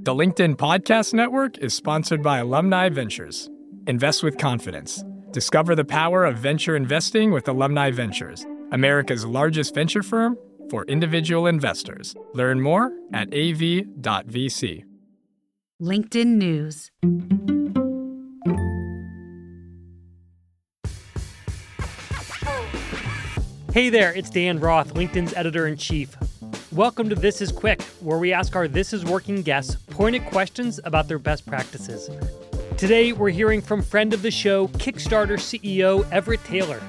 The LinkedIn Podcast Network is sponsored by Alumni Ventures. Invest with confidence. Discover the power of venture investing with Alumni Ventures, America's largest venture firm for individual investors. Learn more at av.vc. LinkedIn News. Hey there, it's Dan Roth, LinkedIn's editor-in-chief. Welcome to This Is Quick, where we ask our This Is Working guests pointed questions about their best practices. Today, we're hearing from friend of the show, Kickstarter CEO Everett Taylor.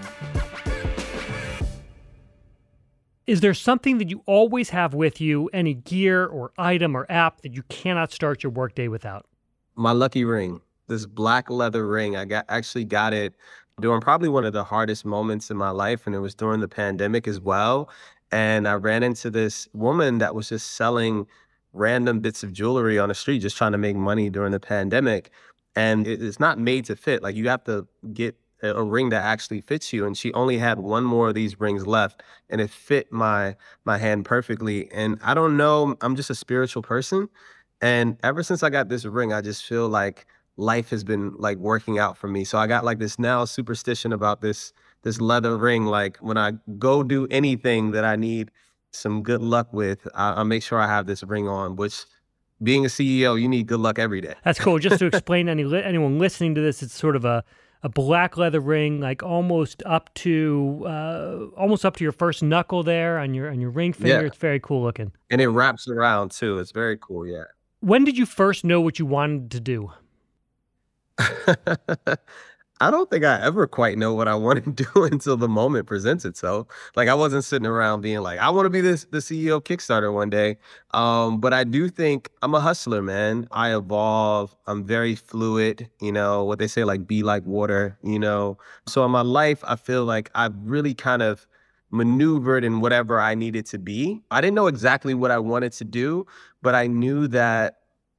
Is there something that you always have with you, any gear or item or app that you cannot start your workday without? My lucky ring, this black leather ring. I actually got it during probably one of the hardest moments in my life, and it was during the pandemic as well. And I ran into this woman that was just selling random bits of jewelry on the street, just trying to make money during the pandemic. And it's not made to fit. Like, you have to get a ring that actually fits you. And she only had one more of these rings left, and it fit my hand perfectly. And I don't know, I'm just a spiritual person. And ever since I got this ring, I just feel like life has been like working out for me. So I got like this now superstition about this leather ring. Like, when I go do anything that I need some good luck with, I'll make sure I have this ring on, which, being a CEO, you need good luck every day. That's cool. Just to explain to anyone listening to this, it's sort of a black leather ring, like almost up to your first knuckle there on your ring finger. Yeah. It's very cool looking. And it wraps around too. It's very cool, yeah. When did you first know what you wanted to do? I don't think I ever quite know what I want to do until the moment presents itself. Like, I wasn't sitting around being like, I want to be the CEO of Kickstarter one day. But I do think I'm a hustler, man. I evolve. I'm very fluid, what they say, like, be like water, So in my life, I feel like I've really kind of maneuvered in whatever I needed to be. I didn't know exactly what I wanted to do, but I knew that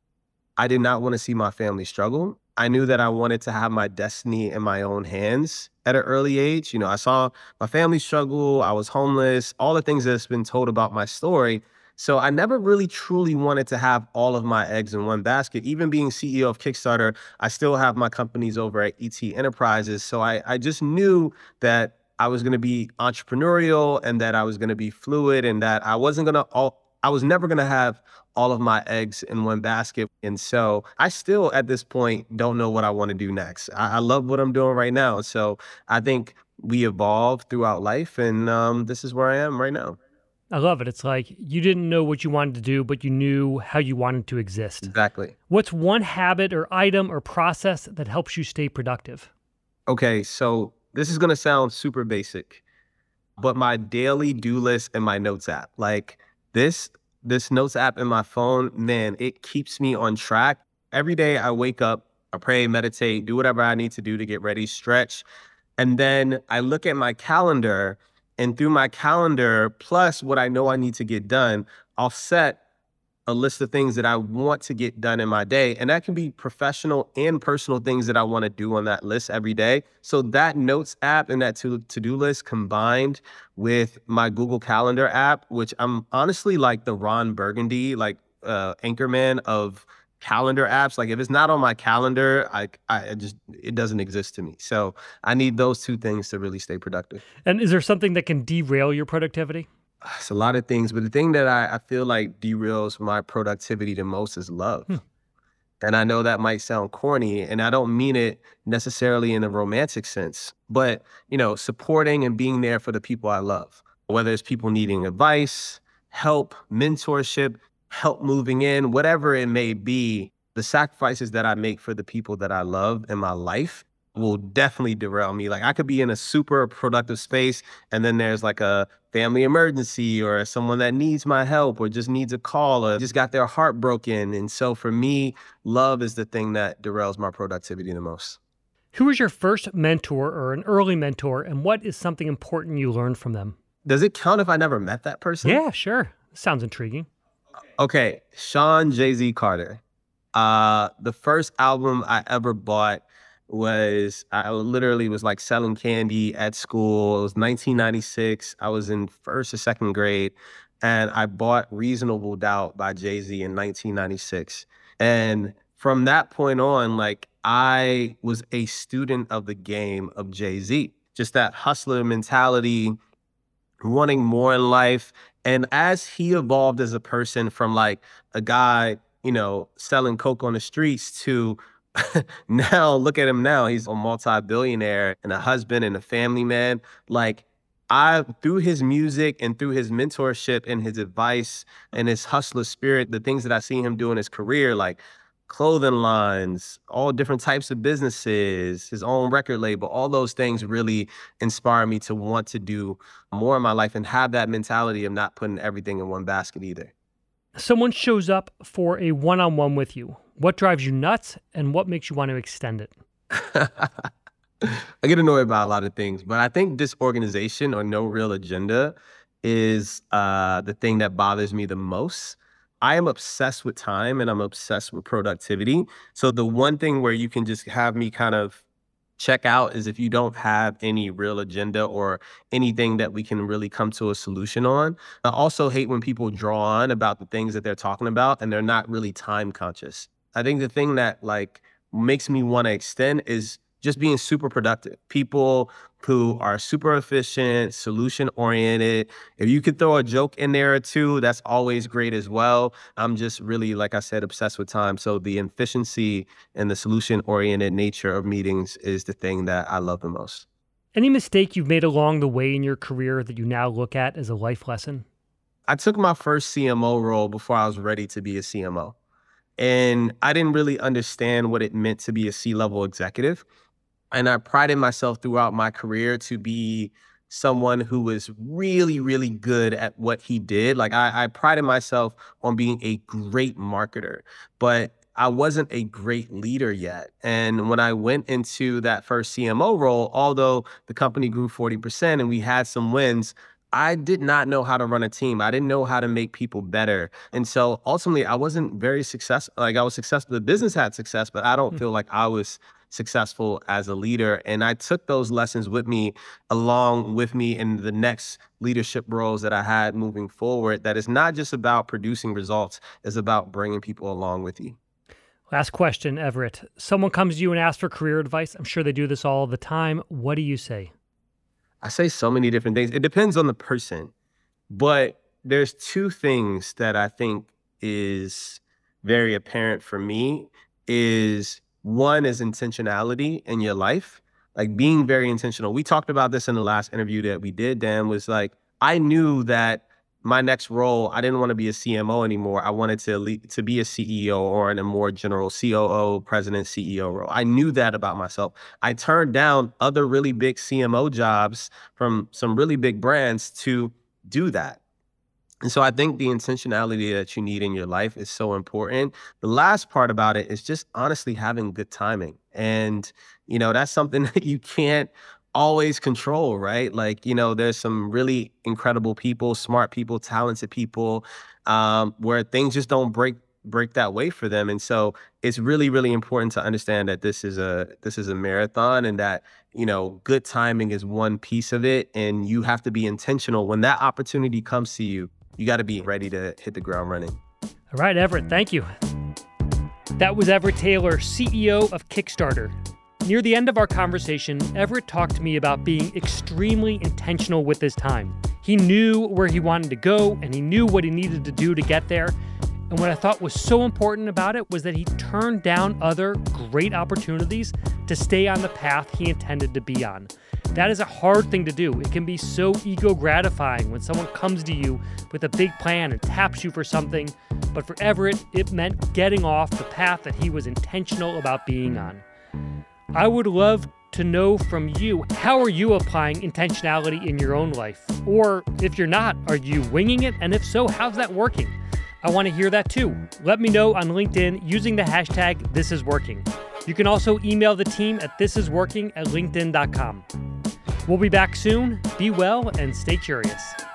I did not want to see my family struggle. I knew that I wanted to have my destiny in my own hands at an early age. I saw my family struggle. I was homeless, all the things that's been told about my story. So I never really truly wanted to have all of my eggs in one basket. Even being CEO of Kickstarter, I still have my companies over at ET Enterprises. So I just knew that I was going to be entrepreneurial and that I was going to be fluid, and that I was never going to have all of my eggs in one basket. And so I still, at this point, don't know what I want to do next. I love what I'm doing right now. So I think we evolve throughout life, and this is where I am right now. I love it. It's like you didn't know what you wanted to do, but you knew how you wanted to exist. Exactly. What's one habit or item or process that helps you stay productive? Okay, so this is going to sound super basic, but my daily do list and my notes app, like this notes app in my phone, man, it keeps me on track. Every day I wake up, I pray, meditate, do whatever I need to do to get ready, stretch. And then I look at my calendar, and through my calendar, plus what I know I need to get done, I'll set a list of things that I want to get done in my day. And that can be professional and personal things that I want to do on that list every day. So that notes app and that to-do list combined with my Google Calendar app, which I'm honestly like the Ron Burgundy, like anchorman of calendar apps. Like, if it's not on my calendar, it doesn't exist to me. So I need those two things to really stay productive. And is there something that can derail your productivity? It's a lot of things, but the thing that I feel like derails my productivity the most is love. And I know that might sound corny, and I don't mean it necessarily in a romantic sense, but, supporting and being there for the people I love, whether it's people needing advice, help, mentorship, help moving in, whatever it may be, the sacrifices that I make for the people that I love in my life will definitely derail me. Like, I could be in a super productive space, and then there's like a family emergency or someone that needs my help or just needs a call or just got their heart broken. And so for me, love is the thing that derails my productivity the most. Who was your first mentor or an early mentor, and what is something important you learned from them? Does it count if I never met that person? Yeah, sure. Sounds intriguing. Okay, Sean Jay-Z Carter. The first album I ever bought I literally was like selling candy at school. It was 1996. I was in first or second grade. and I bought Reasonable Doubt by Jay-Z in 1996. And from that point on, like, I was a student of the game of Jay-Z, just that hustler mentality, wanting more in life. And as he evolved as a person from like a guy, selling coke on the streets to now, look at him now, he's a multi-billionaire and a husband and a family man. Like, through his music and through his mentorship and his advice and his hustler spirit, the things that I see him do in his career, like clothing lines, all different types of businesses, his own record label, all those things really inspire me to want to do more in my life and have that mentality of not putting everything in one basket either. Someone shows up for a one-on-one with you. What drives you nuts and what makes you want to extend it? I get annoyed by a lot of things, but I think disorganization or no real agenda is the thing that bothers me the most. I am obsessed with time and I'm obsessed with productivity. So the one thing where you can just have me kind of check out is if you don't have any real agenda or anything that we can really come to a solution on. I also hate when people draw on about the things that they're talking about and they're not really time conscious. I think the thing that like makes me want to extend is just being super productive. People who are super efficient, solution-oriented. If you could throw a joke in there or two, that's always great as well. I'm just really, like I said, obsessed with time. So the efficiency and the solution-oriented nature of meetings is the thing that I love the most. Any mistake you've made along the way in your career that you now look at as a life lesson? I took my first CMO role before I was ready to be a CMO. And I didn't really understand what it meant to be a C-level executive. And I prided myself throughout my career to be someone who was really, really good at what he did. Like I prided myself on being a great marketer, but I wasn't a great leader yet. And when I went into that first CMO role, although the company grew 40% and we had some wins, I did not know how to run a team. I didn't know how to make people better. And so ultimately I wasn't very successful. Like I was successful, the business had success, but I don't feel like I was successful as a leader. And I took those lessons with me along with me in the next leadership roles that I had moving forward. That is not just about producing results, it's about bringing people along with you. Last question, Everett. Someone comes to you and asks for career advice. I'm sure they do this all the time. What do you say? I say so many different things. It depends on the person, but there's two things that I think is very apparent for me is one is intentionality in your life, like being very intentional. We talked about this in the last interview that we did, Dan, was like, I knew that my next role, I didn't want to be a CMO anymore. I wanted to be a CEO or in a more general COO, president, CEO role. I knew that about myself. I turned down other really big CMO jobs from some really big brands to do that. And so I think the intentionality that you need in your life is so important. The last part about it is just honestly having good timing. And, that's something that you can't always control, right? Like, there's some really incredible people, smart people, talented people, where things just don't break that way for them. And so it's really, really important to understand that this is a marathon and that, good timing is one piece of it. And you have to be intentional. When that opportunity comes to you, you got to be ready to hit the ground running. All right, Everett, thank you. That was Everett Taylor, CEO of Kickstarter. Near the end of our conversation, Everett talked to me about being extremely intentional with his time. He knew where he wanted to go, and he knew what he needed to do to get there. And what I thought was so important about it was that he turned down other great opportunities to stay on the path he intended to be on. That is a hard thing to do. It can be so ego gratifying when someone comes to you with a big plan and taps you for something. But for Everett, it meant getting off the path that he was intentional about being on. I would love to know from you, how are you applying intentionality in your own life? Or if you're not, are you winging it? And if so, how's that working? I want to hear that too. Let me know on LinkedIn using the hashtag #ThisIsWorking. You can also email the team at thisisworking@linkedin.com. We'll be back soon. Be well and stay curious.